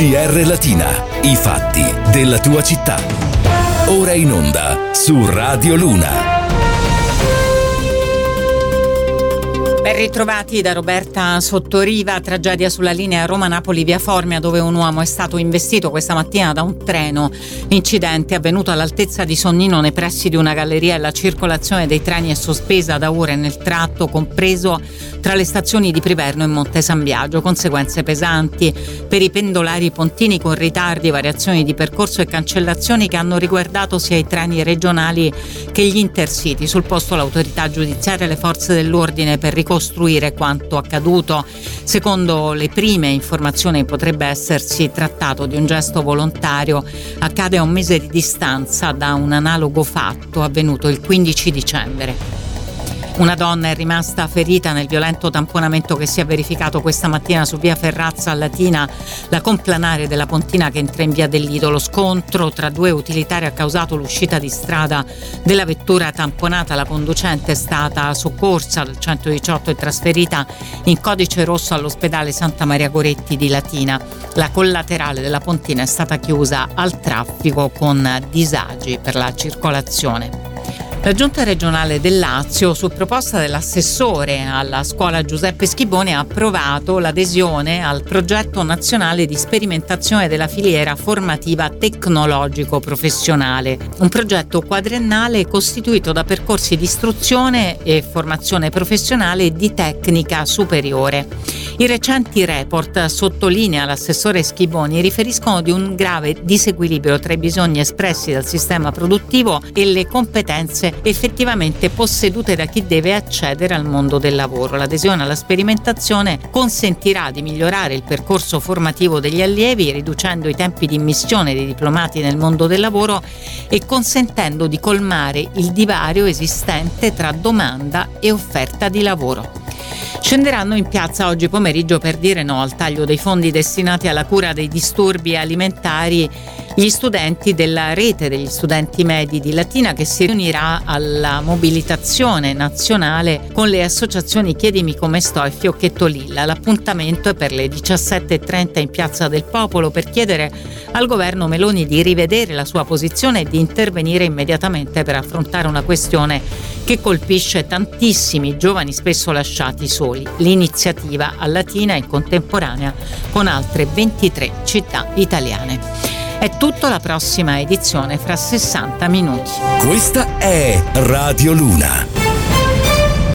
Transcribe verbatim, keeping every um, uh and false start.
G R Latina, i fatti della tua città. Ora in onda su Radio Luna. Ben ritrovati da Roberta Sottoriva. Tragedia sulla linea Roma-Napoli via Formia, dove un uomo è stato investito questa mattina da un treno. L'incidente è avvenuto all'altezza di Sonnino, nei pressi di una galleria, e la circolazione dei treni è sospesa da ore nel tratto compreso tra le stazioni di Priverno e Monte San Biagio. Conseguenze pesanti per i pendolari pontini, con ritardi, variazioni di percorso e cancellazioni che hanno riguardato sia i treni regionali che gli intercity. Sul posto l'autorità giudiziaria e le forze dell'ordine per ricostruire quanto accaduto. Secondo le prime informazioni potrebbe essersi trattato di un gesto volontario. Accade a un mese di distanza da un analogo fatto avvenuto il quindici dicembre. Una donna è rimasta ferita nel violento tamponamento che si è verificato questa mattina su via Ferrazza a Latina, la complanare della Pontina che entra in via del Lido. Lo scontro tra due utilitari ha causato l'uscita di strada della vettura tamponata. La conducente è stata soccorsa dal centodiciotto e trasferita in codice rosso all'ospedale Santa Maria Goretti di Latina. La collaterale della Pontina è stata chiusa al traffico con disagi per la circolazione. La Giunta regionale del Lazio, su proposta dell'assessore alla scuola Giuseppe Schiboni, ha approvato l'adesione al progetto nazionale di sperimentazione della filiera formativa tecnologico-professionale, un progetto quadriennale costituito da percorsi di istruzione e formazione professionale e di tecnica superiore. I recenti report, sottolinea l'assessore Schiboni, riferiscono di un grave disequilibrio tra i bisogni espressi dal sistema produttivo e le competenze effettivamente possedute da chi deve accedere al mondo del lavoro. L'adesione alla sperimentazione consentirà di migliorare il percorso formativo degli allievi, riducendo i tempi di immissione dei diplomati nel mondo del lavoro e consentendo di colmare il divario esistente tra domanda e offerta di lavoro. Scenderanno in piazza oggi pomeriggio per dire no al taglio dei fondi destinati alla cura dei disturbi alimentari gli studenti della rete degli studenti medi di Latina, che si riunirà alla mobilitazione nazionale con le associazioni Chiedimi come sto e Fiocchetto Lilla. L'appuntamento è per le diciassette e trenta in Piazza del Popolo per chiedere al governo Meloni di rivedere la sua posizione e di intervenire immediatamente per affrontare una questione che colpisce tantissimi giovani spesso lasciati soli. L'iniziativa a Latina è in contemporanea con altre ventitré città italiane. È tutto, la prossima edizione fra sessanta minuti. Questa è Radio Luna.